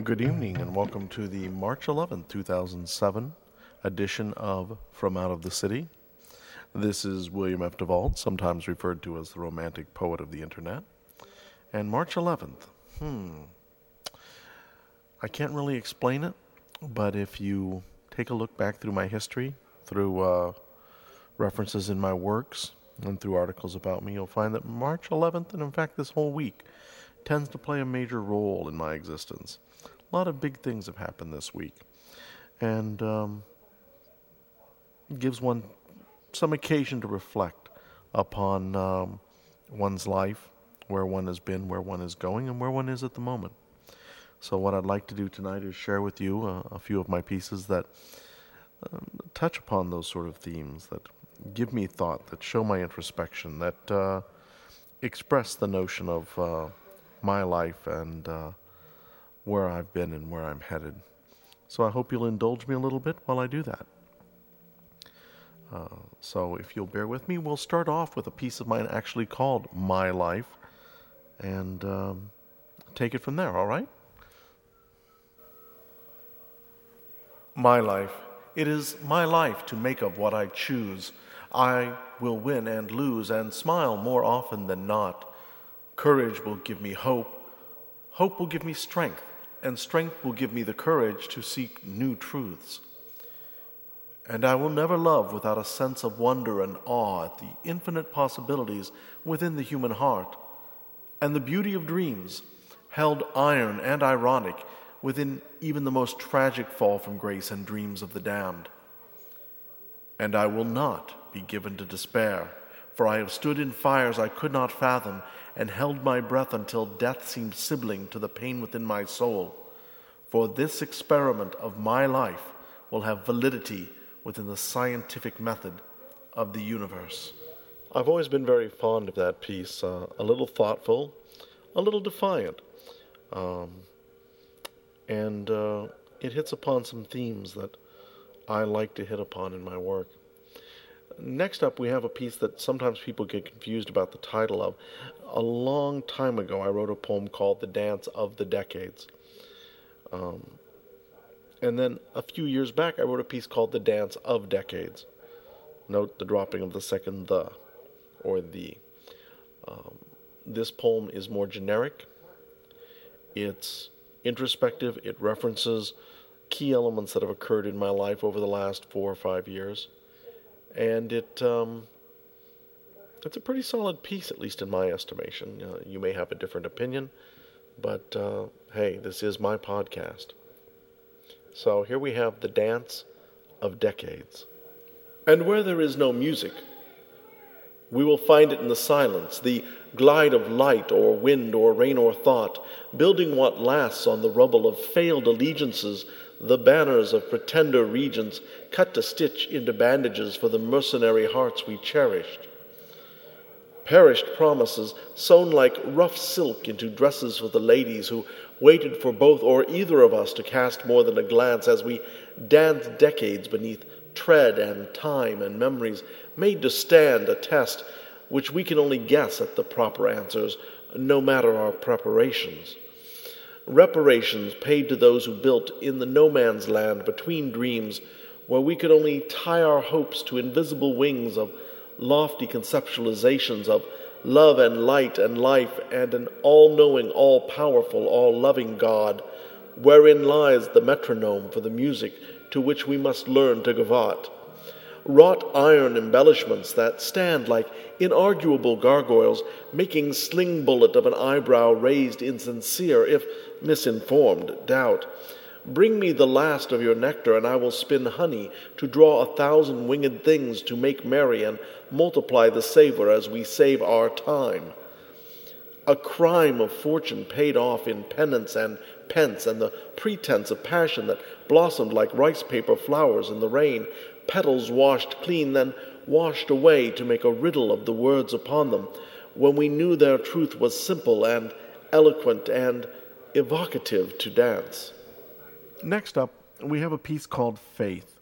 Good evening and welcome to the March 11th, 2007 edition of From Out of the City. This is William F. DeVault, sometimes referred to as the romantic poet of the internet. And March 11th, I can't really explain it, but if you take a look back through my history, through references in my works, and through articles about me, you'll find that March 11th, and in fact this whole week, tends to play a major role in my existence. A lot of big things have happened this week, and gives one some occasion to reflect upon one's life, where one has been, where one is going, and where one is at the moment. So what I'd like to do tonight is share with you a few of my pieces that touch upon those sort of themes, that give me thought, that show my introspection, that express the notion of my life and where I've been and where I'm headed. So I hope you'll indulge me a little bit while I do that. So if you'll bear with me, we'll start off with a piece of mine actually called My Life, and take it from there, all right? My life. It is my life to make of what I choose. I will win and lose and smile more often than not. Courage will give me hope. Hope will give me strength, and strength will give me the courage to seek new truths. And I will never love without a sense of wonder and awe at the infinite possibilities within the human heart, and the beauty of dreams, held iron and ironic within even the most tragic fall from grace and dreams of the damned. And I will not be given to despair, for I have stood in fires I could not fathom, and held my breath until death seemed sibling to the pain within my soul. For this experiment of my life will have validity within the scientific method of the universe. I've always been very fond of that piece, a little thoughtful, a little defiant, and it hits upon some themes that I like to hit upon in my work. Next up, we have a piece that sometimes people get confused about the title of. A long time ago, I wrote a poem called The Dance of the Decades. And then a few years back, I wrote a piece called The Dance of Decades. Note the dropping of the second the, or the. This poem is more generic. It's introspective. It references key elements that have occurred in my life over the last 4 or 5 years. And it's a pretty solid piece, at least in my estimation. You may have a different opinion, but hey, this is my podcast. So here we have The Dance of Decades. And where there is no music, we will find it in the silence, the glide of light or wind or rain or thought, building what lasts on the rubble of failed allegiances, the banners of pretender regents cut to stitch into bandages for the mercenary hearts we cherished. Perished promises sewn like rough silk into dresses for the ladies who waited for both or either of us to cast more than a glance as we danced decades beneath tread and time and memories made to stand a test which we can only guess at the proper answers, no matter our preparations. Reparations paid to those who built in the no-man's land between dreams, where we could only tie our hopes to invisible wings of lofty conceptualizations of love and light and life and an all-knowing, all-powerful, all-loving God, wherein lies the metronome for the music to which we must learn to gavotte. Wrought iron embellishments that stand like inarguable gargoyles, making sling bullet of an eyebrow raised in sincere, if misinformed, doubt. Bring me the last of your nectar, and I will spin honey to draw 1,000 winged things to make merry and multiply the savor as we save our time. A crime of fortune paid off in penance and pence, and the pretense of passion that blossomed like rice paper flowers in the rain, petals washed clean, then washed away to make a riddle of the words upon them, when we knew their truth was simple and eloquent and evocative to dance. Next up, we have a piece called Faith.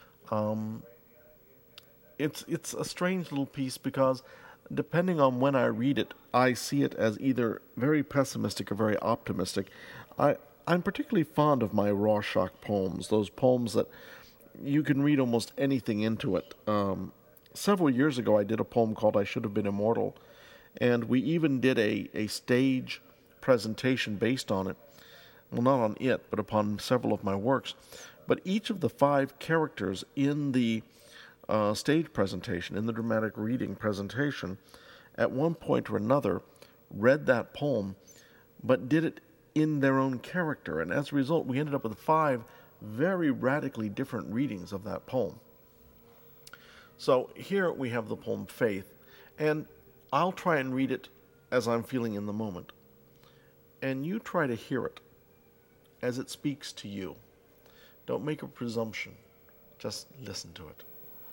It's a strange little piece because depending on when I read it, I see it as either very pessimistic or very optimistic. I'm particularly fond of my Rorschach poems, those poems that you can read almost anything into it. Several years ago, I did a poem called I Should Have Been Immortal, and we even did a stage presentation based on it. Well, not on it, but upon several of my works. But each of the 5 characters in the stage presentation, in the dramatic reading presentation, at one point or another read that poem, but did it in their own character. And as a result, we ended up with 5 very radically different readings of that poem. So here we have the poem Faith, and I'll try and read it as I'm feeling in the moment. And you try to hear it as it speaks to you. Don't make a presumption. Just listen to it.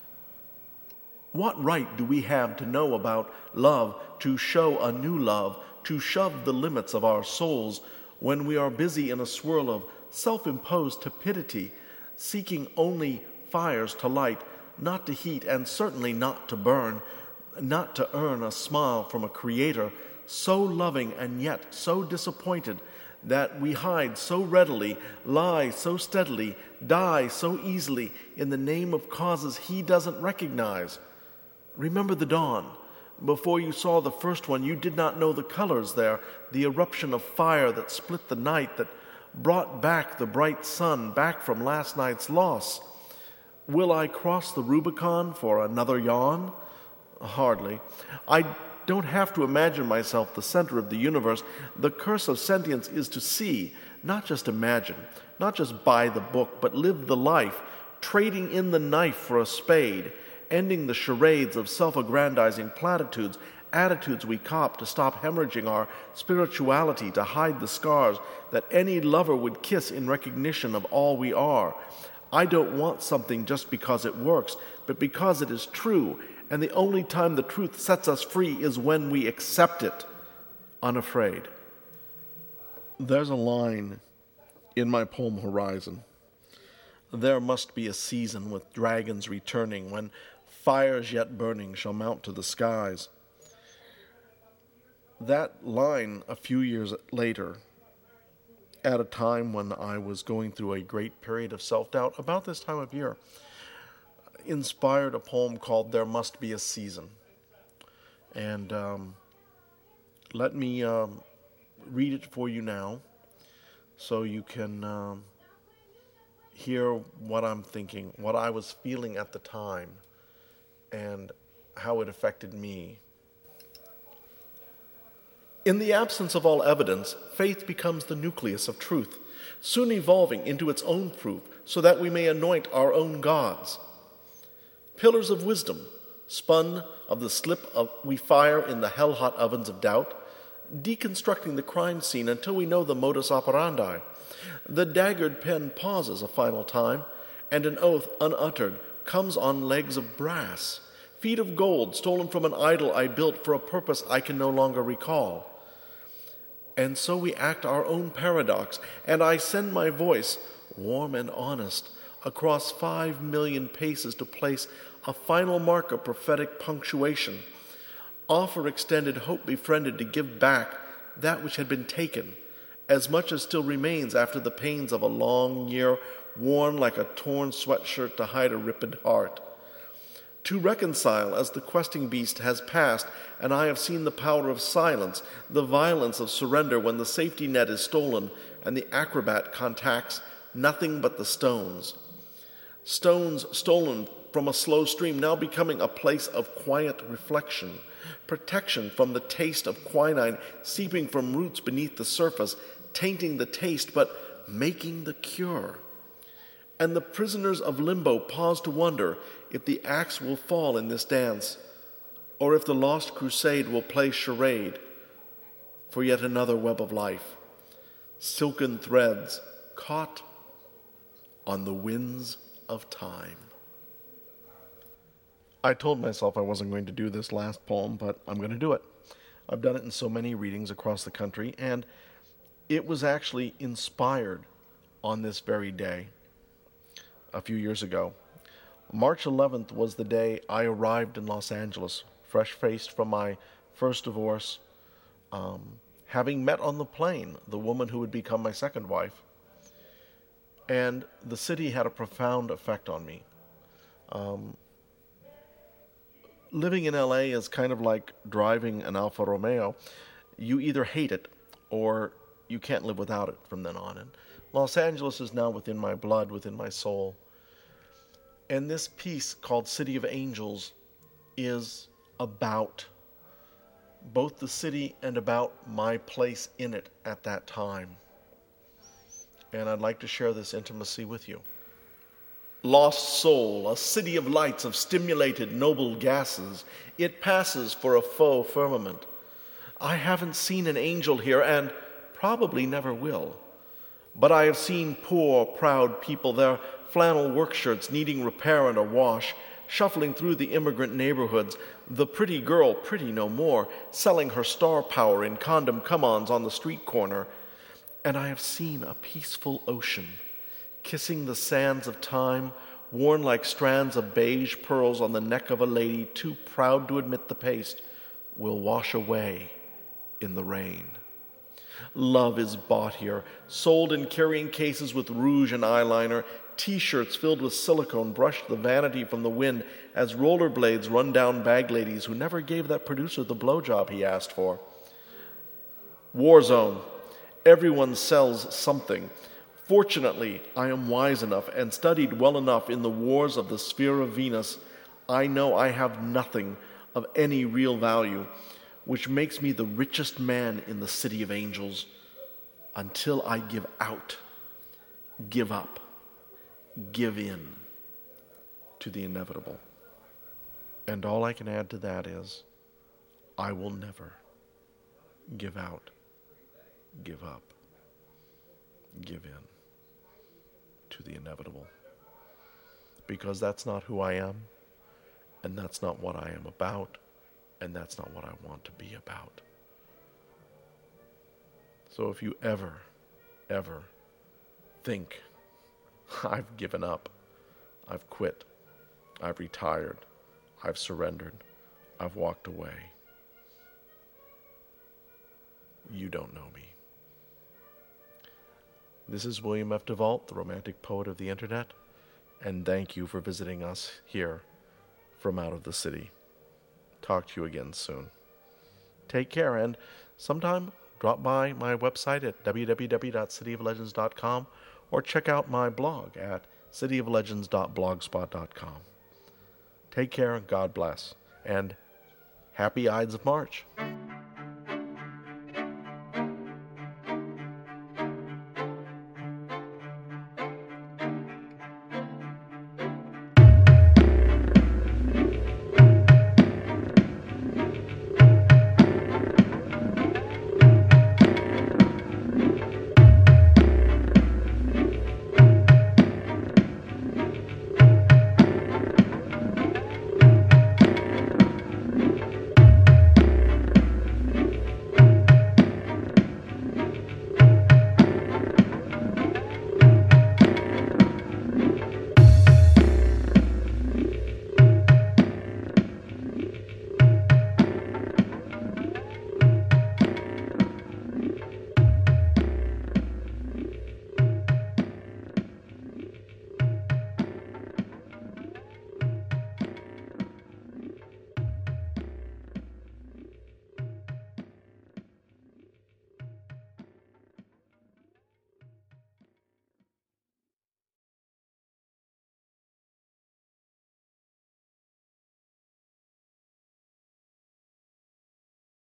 What right do we have to know about love, to show a new love, to shove the limits of our souls when we are busy in a swirl of self-imposed tepidity, seeking only fires to light, not to heat, and certainly not to burn, not to earn a smile from a creator so loving and yet so disappointed that we hide so readily, lie so steadily, die so easily in the name of causes he doesn't recognize. Remember the dawn. Before you saw the first one, you did not know the colors there, the eruption of fire that split the night, that brought back the bright sun, back from last night's loss. Will I cross the Rubicon for another yawn? Hardly. I don't have to imagine myself the center of the universe. The curse of sentience is to see, not just imagine, not just buy the book, but live the life, trading in the knife for a spade, ending the charades of self-aggrandizing platitudes, attitudes we cop to stop hemorrhaging our spirituality, to hide the scars that any lover would kiss in recognition of all we are. I don't want something just because it works, but because it is true, and the only time the truth sets us free is when we accept it, unafraid. There's a line in my poem Horizon. There must be a season with dragons returning, when fires yet burning shall mount to the skies. That line, a few years later, at a time when I was going through a great period of self-doubt, about this time of year, inspired a poem called There Must Be a Season. And let me read it for you now so you can hear what I'm thinking, what I was feeling at the time, and how it affected me. In the absence of all evidence, faith becomes the nucleus of truth, soon evolving into its own proof so that we may anoint our own gods. Pillars of wisdom, spun of the slip we fire in the hell-hot ovens of doubt, deconstructing the crime scene until we know the modus operandi. The daggered pen pauses a final time, and an oath unuttered comes on legs of brass, feet of gold stolen from an idol I built for a purpose I can no longer recall. And so we act our own paradox, and I send my voice, warm and honest, across 5 million paces to place a final mark of prophetic punctuation, offer extended hope befriended to give back that which had been taken, as much as still remains after the pains of a long year, worn like a torn sweatshirt to hide a ripped heart. To reconcile as the questing beast has passed, and I have seen the power of silence, the violence of surrender when the safety net is stolen, and the acrobat contacts nothing but the stones. Stones stolen from a slow stream, now becoming a place of quiet reflection, protection from the taste of quinine seeping from roots beneath the surface, tainting the taste but making the cure. And the prisoners of limbo pause to wonder if the axe will fall in this dance, or if the lost crusade will play charade for yet another web of life, silken threads caught on the winds of time. I told myself I wasn't going to do this last poem, but I'm going to do it. I've done it in so many readings across the country, and it was actually inspired on this very day a few years ago. March 11th was the day I arrived in Los Angeles, fresh-faced from my first divorce, having met on the plane the woman who would become my second wife. And the city had a profound effect on me. Living in LA is kind of like driving an Alfa Romeo. You either hate it or you can't live without it from then on. And Los Angeles is now within my blood, within my soul. And this piece called City of Angels is about both the city and about my place in it at that time. And I'd like to share this intimacy with you. Lost soul, a city of lights, of stimulated noble gases, it passes for a faux firmament. I haven't seen an angel here, and probably never will. But I have seen poor, proud people, their flannel work shirts needing repair and a wash, shuffling through the immigrant neighborhoods, the pretty girl, pretty no more, selling her star power in condom come-ons on the street corner. And I have seen a peaceful ocean, kissing the sands of time, worn like strands of beige pearls on the neck of a lady too proud to admit the paste will wash away in the rain. Love is bought here, sold in carrying cases with rouge and eyeliner, T-shirts filled with silicone brush the vanity from the wind as rollerblades run down bag ladies who never gave that producer the blowjob he asked for. War zone. Everyone sells something. Fortunately, I am wise enough and studied well enough in the wars of the sphere of Venus. I know I have nothing of any real value, which makes me the richest man in the city of angels, until I give out, give up, give in to the inevitable. And all I can add to that is, I will never give out, give up, give in to the inevitable. Because that's not who I am, and that's not what I am about, and that's not what I want to be about. So if you ever think, I've given up, I've quit, I've retired, I've surrendered, I've walked away, you don't know me. This is William F. DeVault, the romantic poet of the internet, and thank you for visiting us here from out of the city. Talk to you again soon. Take care, and sometime drop by my website at www.cityoflegends.com or check out my blog at cityoflegends.blogspot.com. Take care, God bless, and happy Ides of March.